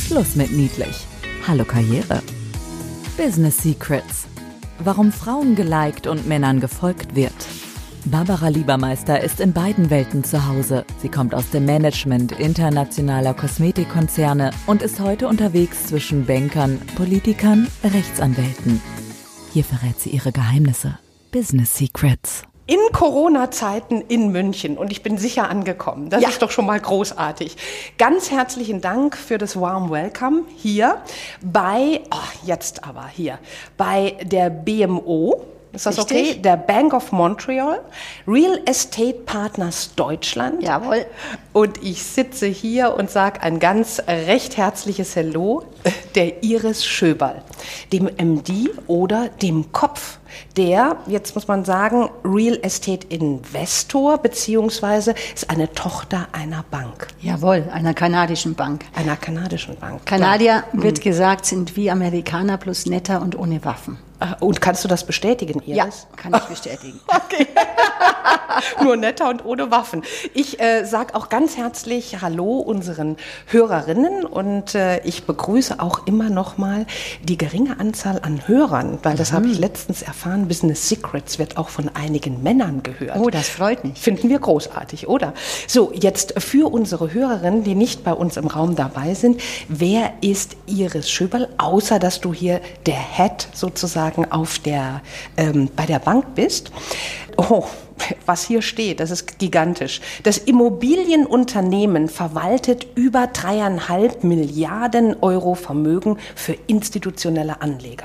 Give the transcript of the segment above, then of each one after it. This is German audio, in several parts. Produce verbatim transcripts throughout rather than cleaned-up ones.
Schluss mit niedlich. Hallo Karriere. Business Secrets. Warum Frauen geliked und Männern gefolgt wird. Barbara Liebermeister ist in beiden Welten zu Hause. Sie kommt aus dem Management internationaler Kosmetikkonzerne und ist heute unterwegs zwischen Bankern, Politikern, Rechtsanwälten. Hier verrät sie ihre Geheimnisse. Business Secrets. In Corona-Zeiten in München und ich bin sicher angekommen. Das ja. ist doch schon mal großartig. Ganz herzlichen Dank für das Warm Welcome hier bei, oh, jetzt aber hier, bei der B M O. Ist das Richtig? Okay? Der Bank of Montreal, Real Estate Partners Deutschland. Jawohl. Und ich sitze hier und sage ein ganz recht herzliches Hello der Iris Schöberl, dem M D oder dem Kopf der, jetzt muss man sagen, Real Estate Investor, beziehungsweise ist eine Tochter einer Bank. Jawohl, einer kanadischen Bank. Einer kanadischen Bank. Kanadier, ja. wird hm. gesagt, sind wie Amerikaner plus netter und ohne Waffen. Und kannst du das bestätigen, Iris? Ja, kann ich bestätigen. Okay. Nur netter und ohne Waffen. Ich äh, sage auch ganz herzlich Hallo unseren Hörerinnen und äh, ich begrüße auch immer noch mal die geringe Anzahl an Hörern, weil das mhm. habe ich letztens erfahren, Business Secrets wird auch von einigen Männern gehört. Oh, das freut mich. Finden wir großartig, oder? So, jetzt für unsere Hörerinnen, die nicht bei uns im Raum dabei sind, wer ist Iris Schöberl, außer dass du hier der Head sozusagen auf der, ähm, bei der Bank bist? Oh, was hier steht, das ist gigantisch. Das Immobilienunternehmen verwaltet über dreieinhalb Milliarden Euro Vermögen für institutionelle Anleger.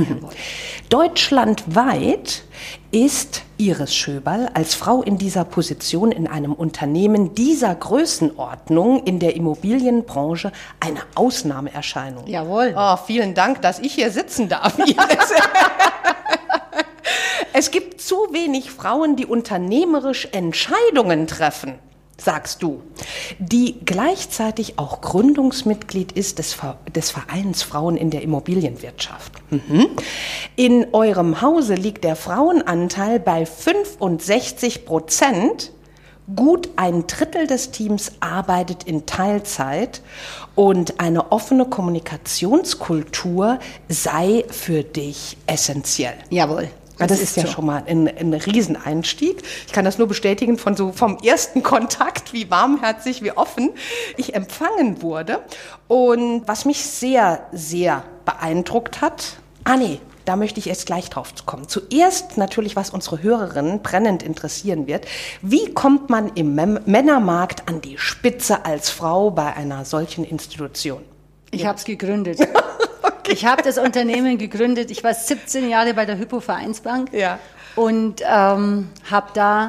Deutschlandweit ist Iris Schöberl als Frau in dieser Position in einem Unternehmen dieser Größenordnung in der Immobilienbranche eine Ausnahmeerscheinung. Jawohl. Oh, vielen Dank, dass ich hier sitzen darf, Iris. Es gibt zu wenig Frauen, die unternehmerisch Entscheidungen treffen, sagst du, die gleichzeitig auch Gründungsmitglied ist des, des Vereins Frauen in der Immobilienwirtschaft. Mhm. In eurem Hause liegt der Frauenanteil bei fünfundsechzig Prozent. Gut ein Drittel des Teams arbeitet in Teilzeit und eine offene Kommunikationskultur sei für dich essentiell. Jawohl. Das, das ist, ist ja so. schon mal ein, ein Rieseneinstieg. Ich kann das nur bestätigen von so vom ersten Kontakt, wie warmherzig, wie offen ich empfangen wurde. Und was mich sehr, sehr beeindruckt hat, ah nee, da möchte ich erst gleich drauf kommen. Zuerst natürlich, was unsere Hörerinnen brennend interessieren wird. Wie kommt man im Mem- Männermarkt an die Spitze als Frau bei einer solchen Institution? Ich ja. habe es gegründet. Okay. Ich habe das Unternehmen gegründet. Ich war siebzehn Jahre bei der Hypo Vereinsbank ja. und ähm, habe da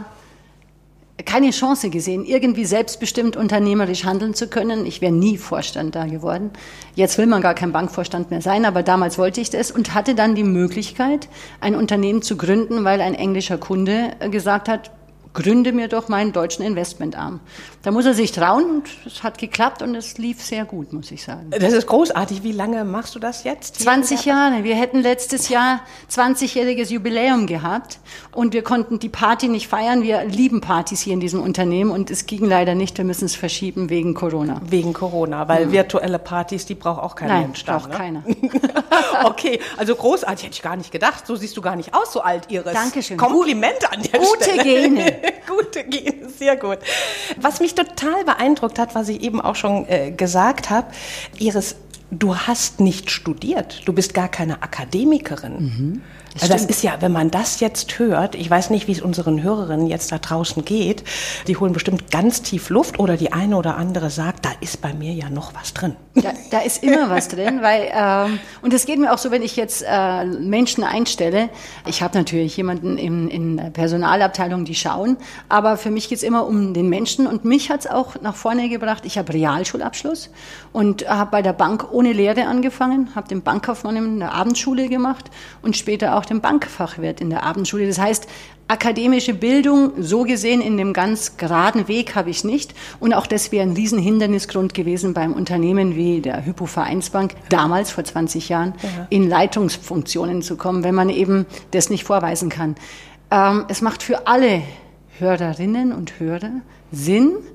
keine Chance gesehen, irgendwie selbstbestimmt unternehmerisch handeln zu können. Ich wäre nie Vorstand da geworden. Jetzt will man gar kein Bankvorstand mehr sein, aber damals wollte ich das und hatte dann die Möglichkeit, ein Unternehmen zu gründen, weil ein englischer Kunde gesagt hat, gründe mir doch meinen deutschen Investmentarm. Da muss er sich trauen und es hat geklappt und es lief sehr gut, muss ich sagen. Das ist großartig. Wie lange machst du das jetzt? zwanzig Jahre. Wir hätten letztes Jahr zwanzigjähriges Jubiläum gehabt und wir konnten die Party nicht feiern. Wir lieben Partys hier in diesem Unternehmen und es ging leider nicht. Wir müssen es verschieben wegen Corona. Wegen Corona, weil mhm. virtuelle Partys, die braucht auch kein Nein, Mensch. braucht ne? keiner. Okay, also großartig, hätte ich gar nicht gedacht. So siehst du gar nicht aus, so alt, Iris. Dankeschön. Komplimente an der Gute Stelle. Gene. Gute Gene, sehr gut. Was mich total beeindruckt hat, was ich eben auch schon äh, gesagt habe, Iris, du hast nicht studiert. Du bist gar keine Akademikerin. Mhm. Das, das ist ja, wenn man das jetzt hört, ich weiß nicht, wie es unseren Hörerinnen jetzt da draußen geht, die holen bestimmt ganz tief Luft oder die eine oder andere sagt, da ist bei mir ja noch was drin. Da, da ist immer was drin, weil, ähm, und es geht mir auch so, wenn ich jetzt äh, Menschen einstelle, ich habe natürlich jemanden in, in der Personalabteilung, die schauen, aber für mich geht es immer um den Menschen und mich hat es auch nach vorne gebracht, ich habe Realschulabschluss und habe bei der Bank ohne Lehre angefangen, habe den Bankkaufmann in der Abendschule gemacht und später auch den Bankfachwirt in der Abendschule. Das heißt, akademische Bildung, so gesehen in dem ganz geraden Weg habe ich nicht. Und auch das wäre ein Riesenhindernisgrund gewesen beim Unternehmen wie der Hypo Vereinsbank, damals vor zwanzig Jahren, ja. in Leitungsfunktionen zu kommen, wenn man eben das nicht vorweisen kann. Ähm, es macht für alle Hörerinnen und Hörer Sinn,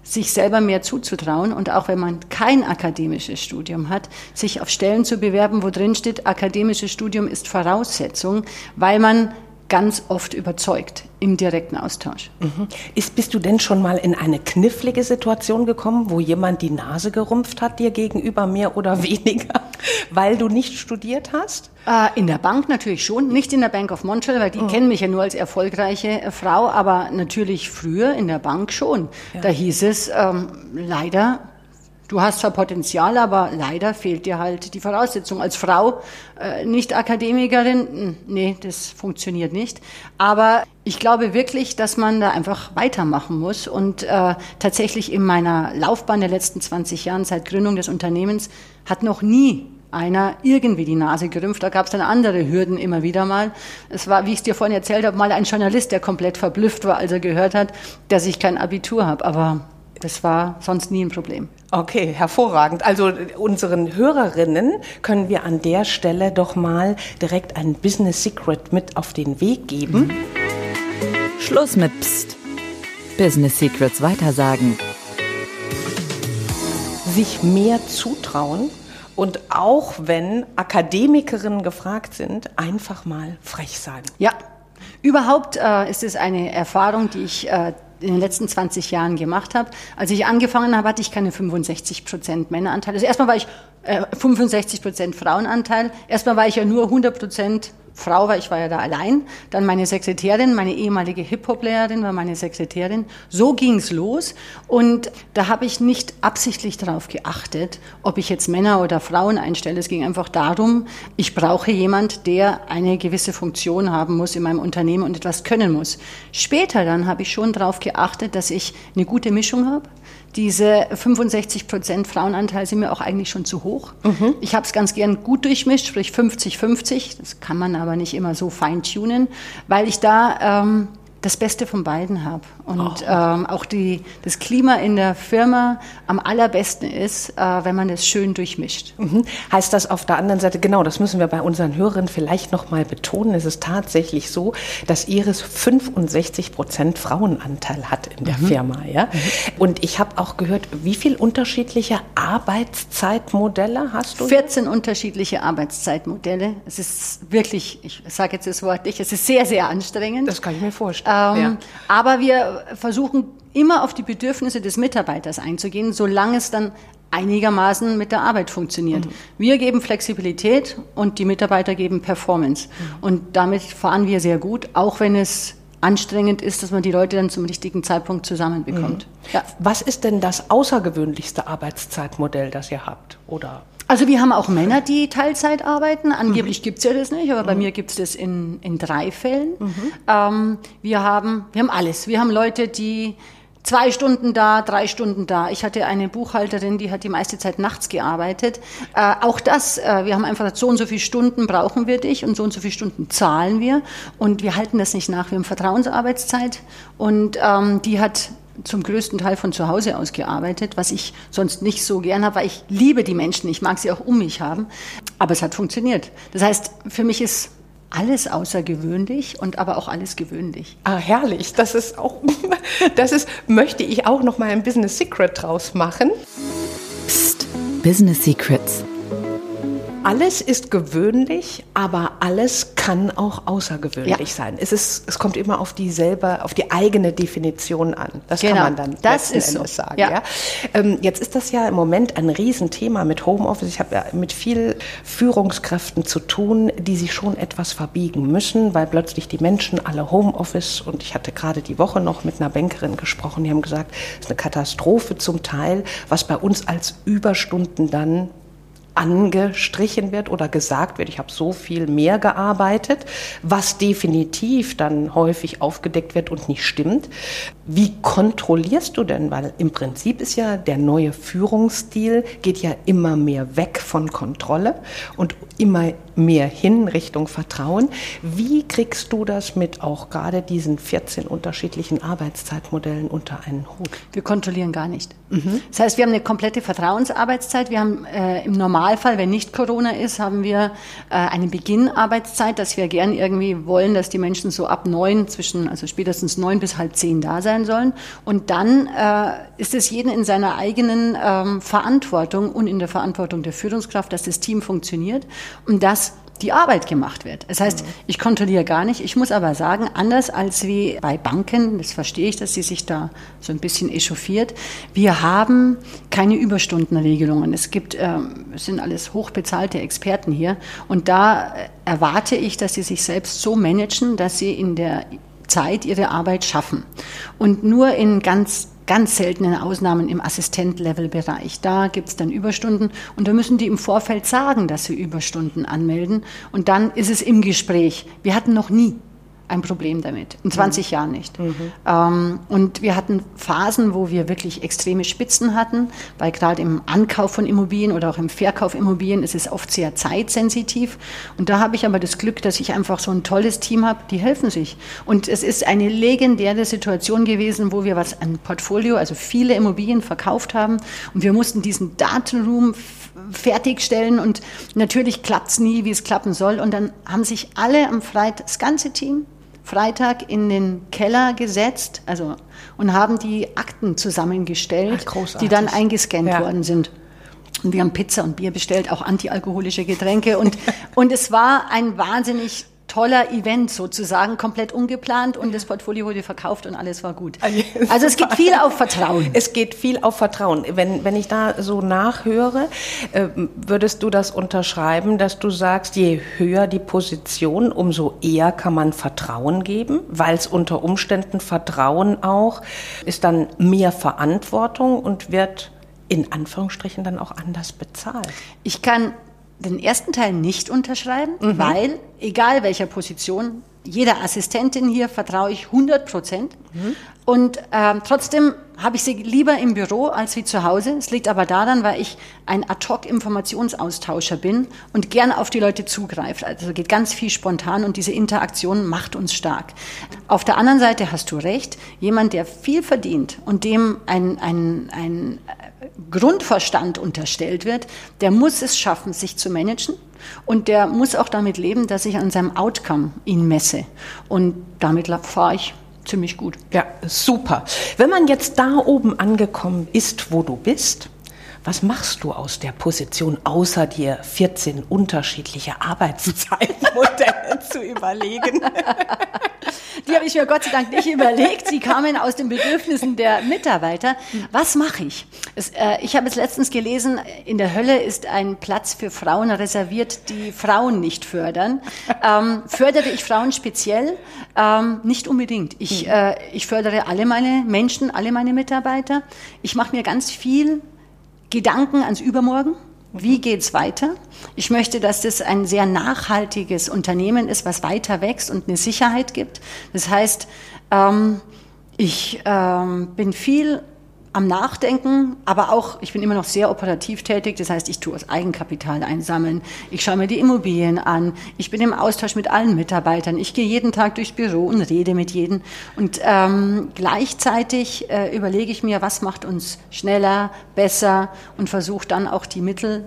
sich selber mehr zuzutrauen und auch wenn man kein akademisches Studium hat, sich auf Stellen zu bewerben, wo drin steht, akademisches Studium ist Voraussetzung, weil man ganz oft überzeugt im direkten Austausch. Mhm. Ist, bist du denn schon mal in eine knifflige Situation gekommen, wo jemand die Nase gerümpft hat dir gegenüber, mehr oder weniger, weil du nicht studiert hast? Äh, in der Bank natürlich schon, nicht in der Bank of Montreal, weil die mhm. kennen mich ja nur als erfolgreiche äh, Frau, aber natürlich früher in der Bank schon. Ja. Da hieß es ähm, leider, du hast zwar Potenzial, aber leider fehlt dir halt die Voraussetzung. Als Frau, äh, nicht Akademikerin, nee, das funktioniert nicht. Aber ich glaube wirklich, dass man da einfach weitermachen muss. Und äh, tatsächlich in meiner Laufbahn der letzten zwanzig Jahren, seit Gründung des Unternehmens, hat noch nie einer irgendwie die Nase gerümpft. Da gab es dann andere Hürden immer wieder mal. Es war, wie ich es dir vorhin erzählt habe, mal ein Journalist, der komplett verblüfft war, als er gehört hat, dass ich kein Abitur habe. Aber das war sonst nie ein Problem. Okay, hervorragend. Also unseren Hörerinnen können wir an der Stelle doch mal direkt ein Business Secret mit auf den Weg geben. Mhm. Schluss mit Psst. Business Secrets weitersagen. Sich mehr zutrauen und auch wenn Akademikerinnen gefragt sind, einfach mal frech sein. Ja, überhaupt äh, ist es eine Erfahrung, die ich äh, in den letzten zwanzig Jahren gemacht habe. Als ich angefangen habe, hatte ich keine fünfundsechzig Prozent Männeranteil. Also erstmal war ich äh, fünfundsechzig Prozent Frauenanteil. Erstmal war ich ja nur hundert Prozent Frau, weil ich war ja da allein. Dann meine Sekretärin, meine ehemalige Hip-Hop-Lehrerin war meine Sekretärin. So ging's los. Und da habe ich nicht absichtlich darauf geachtet, ob ich jetzt Männer oder Frauen einstelle. Es ging einfach darum, ich brauche jemand, der eine gewisse Funktion haben muss in meinem Unternehmen und etwas können muss. Später dann habe ich schon darauf geachtet, dass ich eine gute Mischung habe. Diese fünfundsechzig Prozent Frauenanteil sind mir auch eigentlich schon zu hoch. Mhm. Ich habe es ganz gern gut durchmischt, sprich fünfzig fünfzig. Das kann man aber nicht immer so feintunen, weil ich da ähm, das Beste von beiden habe. Und oh. ähm, auch die, das Klima in der Firma am allerbesten ist, äh, wenn man das schön durchmischt. Mhm. Heißt das auf der anderen Seite, genau, das müssen wir bei unseren Hörern vielleicht noch mal betonen, es ist tatsächlich so, dass Iris fünfundsechzig Prozent Frauenanteil hat in der mhm. Firma. Ja? Mhm. Und ich habe auch gehört, wie viele unterschiedliche Arbeitszeitmodelle hast du? vierzehn unterschiedliche Arbeitszeitmodelle. Es ist wirklich, ich sage jetzt das Wort nicht, es ist sehr, sehr anstrengend. Das kann ich mir vorstellen. Ähm, ja. Aber wir versuchen immer auf die Bedürfnisse des Mitarbeiters einzugehen, solange es dann einigermaßen mit der Arbeit funktioniert. Mhm. Wir geben Flexibilität und die Mitarbeiter geben Performance. Mhm. Und damit fahren wir sehr gut, auch wenn es anstrengend ist, dass man die Leute dann zum richtigen Zeitpunkt zusammenbekommt. Mhm. Ja. Was ist denn das außergewöhnlichste Arbeitszeitmodell, das ihr habt? Oder? Also wir haben auch Männer, die Teilzeit arbeiten. Angeblich mhm. gibt's ja das nicht, aber mhm. bei mir gibt's das in, in drei Fällen. Mhm. Ähm, wir haben, wir haben alles. Wir haben Leute, die zwei Stunden da, drei Stunden da. Ich hatte eine Buchhalterin, die hat die meiste Zeit nachts gearbeitet. Äh, auch das, äh, wir haben einfach gesagt, so und so viele Stunden brauchen wir dich und so und so viele Stunden zahlen wir. Und wir halten das nicht nach. Wir haben Vertrauensarbeitszeit und ähm, die hat zum größten Teil von zu Hause aus gearbeitet, was ich sonst nicht so gern habe, weil ich liebe die Menschen, ich mag sie auch um mich haben, aber es hat funktioniert. Das heißt, für mich ist alles außergewöhnlich und aber auch alles gewöhnlich. Ah, herrlich. Das ist auch, das ist, möchte ich auch noch mal ein Business Secret draus machen. Psst, Business Secrets. Alles ist gewöhnlich, aber alles kann auch außergewöhnlich ja. sein. Es ist, es kommt immer auf dieselbe, auf die eigene Definition an. Das genau. kann man dann das letzten ist Endes so. sagen. Ja. Ja. Ähm, jetzt ist das ja im Moment ein Riesenthema mit Homeoffice. Ich habe ja mit vielen Führungskräften zu tun, die sich schon etwas verbiegen müssen, weil plötzlich die Menschen alle Homeoffice, und ich hatte gerade die Woche noch mit einer Bankerin gesprochen, die haben gesagt, es ist eine Katastrophe zum Teil, was bei uns als Überstunden dann angestrichen wird oder gesagt wird, ich habe so viel mehr gearbeitet, was definitiv dann häufig aufgedeckt wird und nicht stimmt. Wie kontrollierst du denn? Weil im Prinzip ist ja der neue Führungsstil, geht ja immer mehr weg von Kontrolle und immer mehr hin Richtung Vertrauen. Wie kriegst du das mit auch gerade diesen vierzehn unterschiedlichen Arbeitszeitmodellen unter einen Hut? Wir kontrollieren gar nicht. Mhm. Das heißt, wir haben eine komplette Vertrauensarbeitszeit. Wir haben äh, im Normalfall, wenn nicht Corona ist, haben wir äh, eine Beginnarbeitszeit, dass wir gern irgendwie wollen, dass die Menschen so ab neun, zwischen, also spätestens neun bis halb zehn da sein sollen. Und dann äh, ist es jeden in seiner eigenen ähm, Verantwortung und in der Verantwortung der Führungskraft, dass das Team funktioniert und dass die Arbeit gemacht wird. Das heißt, ich kontrolliere gar nicht. Ich muss aber sagen, anders als wie bei Banken, das verstehe ich, dass sie sich da so ein bisschen echauffiert, wir haben keine Überstundenregelungen. Es gibt, ähm, es sind alles hochbezahlte Experten hier und da erwarte ich, dass sie sich selbst so managen, dass sie in der Zeit ihre Arbeit schaffen. Und nur in ganz ganz seltenen Ausnahmen im Assistent-Level-Bereich. Da gibt es dann Überstunden und da müssen die im Vorfeld sagen, dass sie Überstunden anmelden und dann ist es im Gespräch. Wir hatten noch nie ein Problem damit, in zwanzig mhm. Jahren nicht. Mhm. Ähm, und wir hatten Phasen, wo wir wirklich extreme Spitzen hatten, weil gerade im Ankauf von Immobilien oder auch im Verkauf Immobilien ist es oft sehr zeitsensitiv. Und da habe ich aber das Glück, dass ich einfach so ein tolles Team habe, die helfen sich. Und es ist eine legendäre Situation gewesen, wo wir was an Portfolio, also viele Immobilien verkauft haben und wir mussten diesen Datenroom fertigstellen und natürlich klappt es nie, wie es klappen soll. Und dann haben sich alle am Freitag, das ganze Team, Freitag in den Keller gesetzt, also und haben die Akten zusammengestellt, ach, die dann eingescannt ja. worden sind. Und wir haben Pizza und Bier bestellt, auch antialkoholische Getränke und und es war ein wahnsinnig toller Event sozusagen, komplett ungeplant und das Portfolio wurde verkauft und alles war gut. Also es geht viel auf Vertrauen. Es geht viel auf Vertrauen. Wenn, wenn ich da so nachhöre, äh, würdest du das unterschreiben, dass du sagst, je höher die Position, umso eher kann man Vertrauen geben, weil es unter Umständen Vertrauen auch ist dann mehr Verantwortung und wird in Anführungsstrichen dann auch anders bezahlt. Ich kann den ersten Teil nicht unterschreiben, mhm. weil, egal welcher Position, jeder Assistentin hier vertraue ich hundert Prozent. Mhm. Und ähm, trotzdem habe ich sie lieber im Büro als wie zu Hause. Es liegt aber daran, weil ich ein Ad-hoc-Informationsaustauscher bin und gern auf die Leute zugreife. Also geht ganz viel spontan und diese Interaktion macht uns stark. Auf der anderen Seite hast du recht, jemand, der viel verdient und dem ein, ein, ein Grundverstand unterstellt wird, der muss es schaffen, sich zu managen. Und der muss auch damit leben, dass ich an seinem Outcome ihn messe. Und damit fahre ich ziemlich gut. Ja, super. Wenn man jetzt da oben angekommen ist, wo du bist, was machst du aus der Position, außer dir vierzehn unterschiedliche Arbeitszeitmodelle zu überlegen? Die habe ich mir Gott sei Dank nicht überlegt. Sie kamen aus den Bedürfnissen der Mitarbeiter. Was mache ich? Es, äh, ich habe es letztens gelesen, in der Hölle ist ein Platz für Frauen reserviert, die Frauen nicht fördern. Ähm, fördere ich Frauen speziell? Ähm, nicht unbedingt. Ich, äh, ich fördere alle meine Menschen, alle meine Mitarbeiter. Ich mache mir ganz viel Gedanken ans Übermorgen. Wie geht's weiter? Ich möchte, dass das ein sehr nachhaltiges Unternehmen ist, was weiter wächst und eine Sicherheit gibt. Das heißt, ähm, ich ähm, bin viel am Nachdenken, aber auch, ich bin immer noch sehr operativ tätig, das heißt, ich tue das Eigenkapital einsammeln, ich schaue mir die Immobilien an, ich bin im Austausch mit allen Mitarbeitern, ich gehe jeden Tag durchs Büro und rede mit jedem und ähm, gleichzeitig äh, überlege ich mir, was macht uns schneller, besser und versuche dann auch die Mittel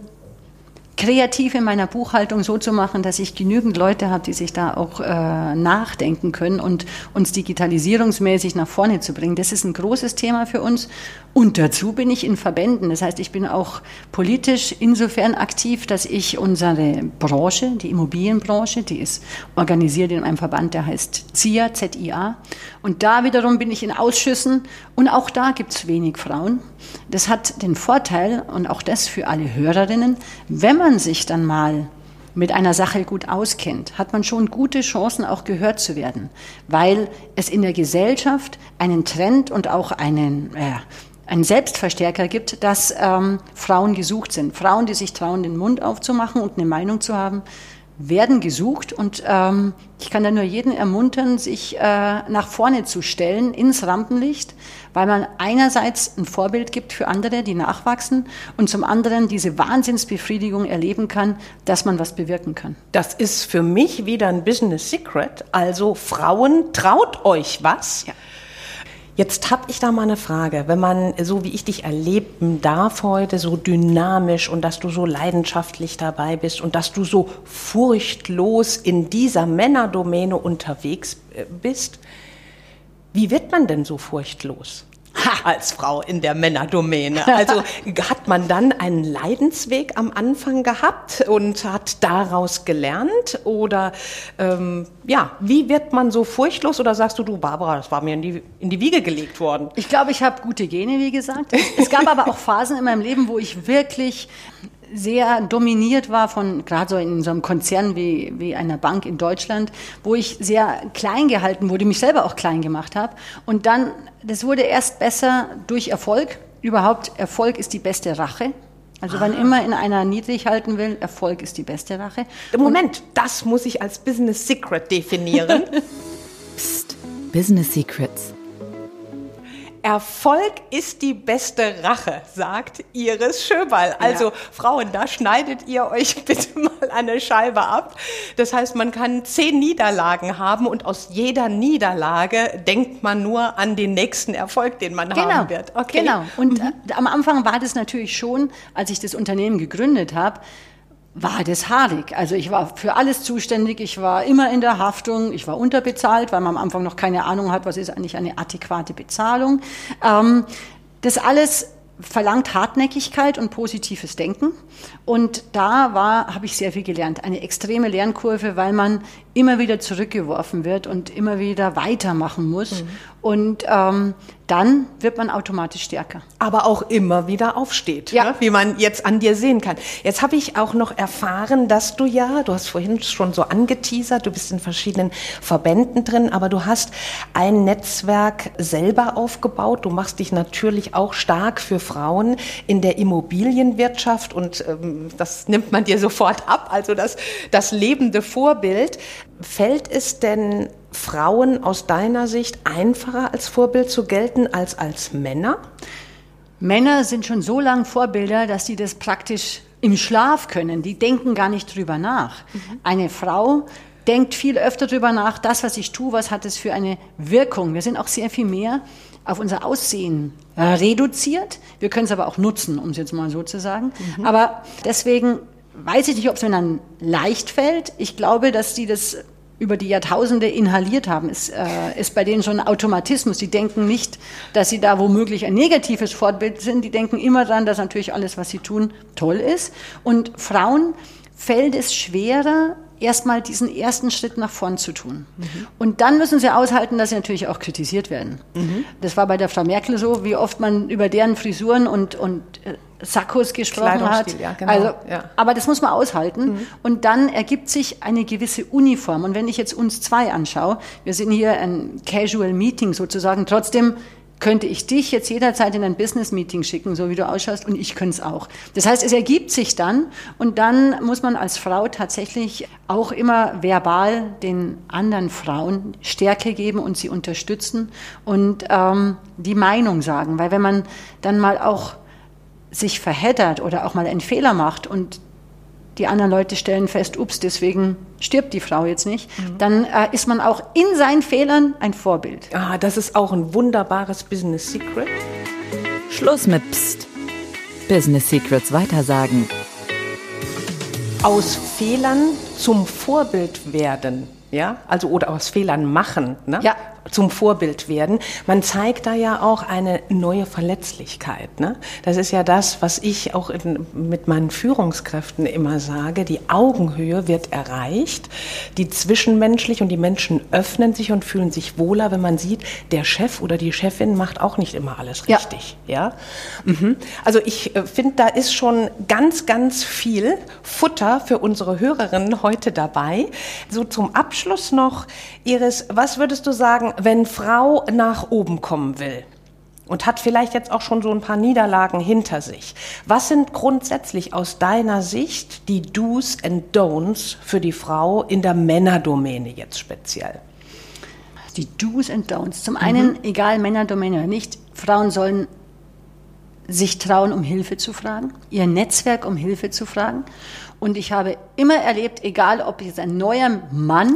kreativ in meiner Buchhaltung so zu machen, dass ich genügend Leute habe, die sich da auch äh, nachdenken können und uns digitalisierungsmäßig nach vorne zu bringen. Das ist ein großes Thema für uns. Und dazu bin ich in Verbänden. Das heißt, ich bin auch politisch insofern aktiv, dass ich unsere Branche, die Immobilienbranche, die ist organisiert in einem Verband, der heißt Z I A, Z I A. Und da wiederum bin ich in Ausschüssen und auch da gibt es wenig Frauen. Das hat den Vorteil, und auch das für alle Hörerinnen, wenn man sich dann mal mit einer Sache gut auskennt, hat man schon gute Chancen, auch gehört zu werden, weil es in der Gesellschaft einen Trend und auch einen, äh, einen Selbstverstärker gibt, dass ähm, Frauen gesucht sind. Frauen, die sich trauen, den Mund aufzumachen und eine Meinung zu haben, werden gesucht und ähm, ich kann da nur jeden ermuntern, sich äh, nach vorne zu stellen ins Rampenlicht, weil man einerseits ein Vorbild gibt für andere, die nachwachsen und zum anderen diese Wahnsinnsbefriedigung erleben kann, dass man was bewirken kann. Das ist für mich wieder ein Business Secret, also Frauen, traut euch was. Ja. Jetzt habe ich da mal eine Frage. Wenn man, so wie ich dich erleben darf heute, so dynamisch und dass du so leidenschaftlich dabei bist und dass du so furchtlos in dieser Männerdomäne unterwegs bist, wie wird man denn so furchtlos? Ha, als Frau in der Männerdomäne. Also hat man dann einen Leidensweg am Anfang gehabt und hat daraus gelernt? Oder ähm, ja, wie wird man so furchtlos? Oder sagst du, du Barbara, das war mir in die, in die Wiege gelegt worden? Ich glaube, ich habe gute Gene, wie gesagt. Es gab aber auch Phasen in meinem Leben, wo ich wirklich sehr dominiert war von, gerade so in so einem Konzern wie, wie einer Bank in Deutschland, wo ich sehr klein gehalten wurde, mich selber auch klein gemacht habe. Und dann, das wurde erst besser durch Erfolg. Überhaupt, Erfolg ist die beste Rache. Also wann immer in einer niedrig halten will, Erfolg ist die beste Rache. Moment, Und das muss ich als Business Secret definieren. Psst, Business Secrets. Erfolg ist die beste Rache, sagt Iris Schöberl. Also ja. Frauen, da schneidet ihr euch bitte mal eine Scheibe ab. Das heißt, man kann zehn Niederlagen haben und aus jeder Niederlage denkt man nur an den nächsten Erfolg, den man genau, haben wird. Okay. Genau. Und mhm. am Anfang war das natürlich schon, als ich das Unternehmen gegründet habe, war das haarig. Also ich war für alles zuständig, ich war immer in der Haftung, ich war unterbezahlt, weil man am Anfang noch keine Ahnung hat, was ist eigentlich eine adäquate Bezahlung. Ähm, das alles verlangt Hartnäckigkeit und positives Denken. Und da war, habe ich sehr viel gelernt. Eine extreme Lernkurve, weil man immer wieder zurückgeworfen wird und immer wieder weitermachen muss. Mhm. Und ähm, dann wird man automatisch stärker. Aber auch immer wieder aufsteht, ja. Ne? Wie man jetzt an dir sehen kann. Jetzt habe ich auch noch erfahren, dass du ja, du hast vorhin schon so angeteasert, du bist in verschiedenen Verbänden drin, aber du hast ein Netzwerk selber aufgebaut. Du machst dich natürlich auch stark für Frauen in der Immobilienwirtschaft und ähm, das nimmt man dir sofort ab, also das, das lebende Vorbild. Fällt es denn Frauen aus deiner Sicht einfacher als Vorbild zu gelten als als Männer? Männer sind schon so lange Vorbilder, dass sie das praktisch im Schlaf können. Die denken gar nicht drüber nach. Mhm. Eine Frau denkt viel öfter drüber nach, das, was ich tue, was hat es für eine Wirkung. Wir sind auch sehr viel mehr auf unser Aussehen reduziert. Wir können es aber auch nutzen, um es jetzt mal so zu sagen. Mhm. Aber deswegen weiß ich nicht, ob es Männern leicht fällt. Ich glaube, dass die das über die Jahrtausende inhaliert haben, ist, äh, ist bei denen schon ein Automatismus. Die denken nicht, dass sie da womöglich ein negatives Vorbild sind. Die denken immer daran, dass natürlich alles, was sie tun, toll ist. Und Frauen fällt es schwerer, erstmal diesen ersten Schritt nach vorn zu tun. Mhm. Und dann müssen sie aushalten, dass sie natürlich auch kritisiert werden. Mhm. Das war bei der Frau Merkel so, wie oft man über deren Frisuren und, und äh, Sakkos gesprochen hat. Ja, genau. Also, ja. Aber das muss man aushalten. Mhm. Und dann ergibt sich eine gewisse Uniform. Und wenn ich jetzt uns zwei anschaue, wir sind hier ein Casual Meeting sozusagen, trotzdem könnte ich dich jetzt jederzeit in ein Business-Meeting schicken, so wie du ausschaust, und ich könnte es auch. Das heißt, es ergibt sich dann und dann muss man als Frau tatsächlich auch immer verbal den anderen Frauen Stärke geben und sie unterstützen und ähm, die Meinung sagen. Weil wenn man dann mal auch sich verheddert oder auch mal einen Fehler macht und die anderen Leute stellen fest, ups, deswegen stirbt die Frau jetzt nicht, mhm. dann äh, ist man auch in seinen Fehlern ein Vorbild. Ah, das ist auch ein wunderbares Business Secret. Schluss mit Psst. Business Secrets weitersagen. Aus Fehlern zum Vorbild werden, ja, also oder aus Fehlern machen, ne? Ja. Zum Vorbild werden. Man zeigt da ja auch eine neue Verletzlichkeit. Ne? Das ist ja das, was ich auch in, mit meinen Führungskräften immer sage. Die Augenhöhe wird erreicht, die zwischenmenschlich und die Menschen öffnen sich und fühlen sich wohler, wenn man sieht, der Chef oder die Chefin macht auch nicht immer alles richtig. Ja. Ja? Mhm. Also ich äh, finde, da ist schon ganz, ganz viel Futter für unsere Hörerinnen heute dabei. So zum Abschluss noch, Iris, was würdest du sagen, wenn Frau nach oben kommen will und hat vielleicht jetzt auch schon so ein paar Niederlagen hinter sich, was sind grundsätzlich aus deiner Sicht die Do's and Don'ts für die Frau in der Männerdomäne jetzt speziell? Die Do's and Don'ts. Zum einen, mhm. egal Männerdomäne oder nicht, Frauen sollen sich trauen, um Hilfe zu fragen, ihr Netzwerk um Hilfe zu fragen. Und ich habe immer erlebt, egal ob jetzt ein neuer Mann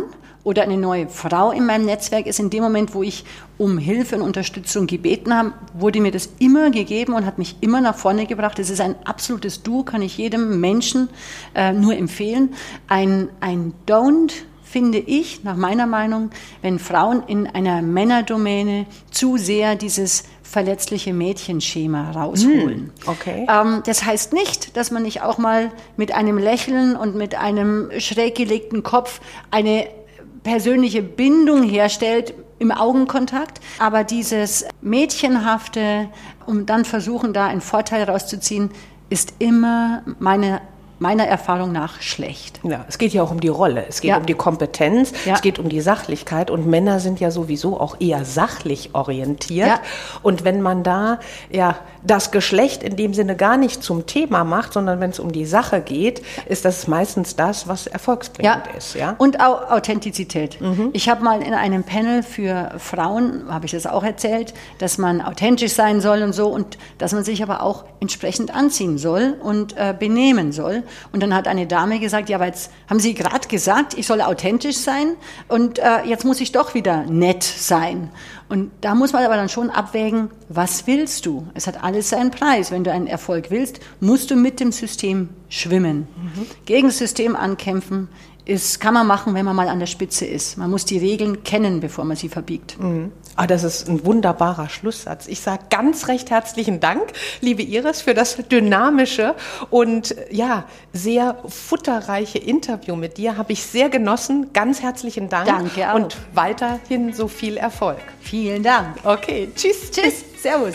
oder eine neue Frau in meinem Netzwerk ist, in dem Moment, wo ich um Hilfe und Unterstützung gebeten habe, wurde mir das immer gegeben und hat mich immer nach vorne gebracht. Es ist ein absolutes Du, kann ich jedem Menschen äh, nur empfehlen. Ein, ein Don't finde ich, nach meiner Meinung, wenn Frauen in einer Männerdomäne zu sehr dieses verletzliche Mädchenschema rausholen. Hm, okay. Ähm, das heißt nicht, dass man nicht auch mal mit einem Lächeln und mit einem schräg gelegten Kopf eine persönliche Bindung herstellt im Augenkontakt, aber dieses Mädchenhafte, um dann versuchen, da einen Vorteil rauszuziehen, ist immer meine meiner Erfahrung nach schlecht. Ja, es geht ja auch um die Rolle, es geht ja. um die Kompetenz, ja. es geht um die Sachlichkeit und Männer sind ja sowieso auch eher sachlich orientiert. Ja. Und wenn man da ja das Geschlecht in dem Sinne gar nicht zum Thema macht, sondern wenn es um die Sache geht, ist das meistens das, was erfolgsbringend ja. ist. Ja? Und auch Authentizität. Mhm. Ich habe mal in einem Panel für Frauen, habe ich das auch erzählt, dass man authentisch sein soll und so und dass man sich aber auch entsprechend anziehen soll und äh, benehmen soll. Und dann hat eine Dame gesagt, ja, aber jetzt haben Sie gerade gesagt, ich soll authentisch sein und äh, jetzt muss ich doch wieder nett sein. Und da muss man aber dann schon abwägen, was willst du? Es hat alles seinen Preis. Wenn du einen Erfolg willst, musst du mit dem System schwimmen. Mhm. Gegen das System ankämpfen ist, kann man machen, wenn man mal an der Spitze ist. Man muss die Regeln kennen, bevor man sie verbiegt. Mhm. Ah, das ist ein wunderbarer Schlusssatz. Ich sage ganz recht herzlichen Dank, liebe Iris, für das dynamische und ja, sehr futterreiche Interview mit dir. Habe ich sehr genossen. Ganz herzlichen Dank. Danke auch. Und weiterhin so viel Erfolg. Vielen Dank. Okay, tschüss. Tschüss. Servus.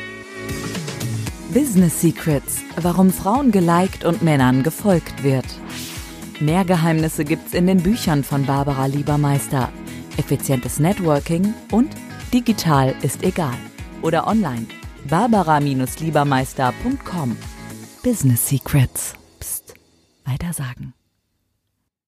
Business Secrets, warum Frauen geliked und Männern gefolgt wird. Mehr Geheimnisse gibt's in den Büchern von Barbara Liebermeister. Effizientes Networking und digital ist egal. Oder online. barbara Bindestrich liebermeister punkt com. Business Secrets. Psst. Weitersagen.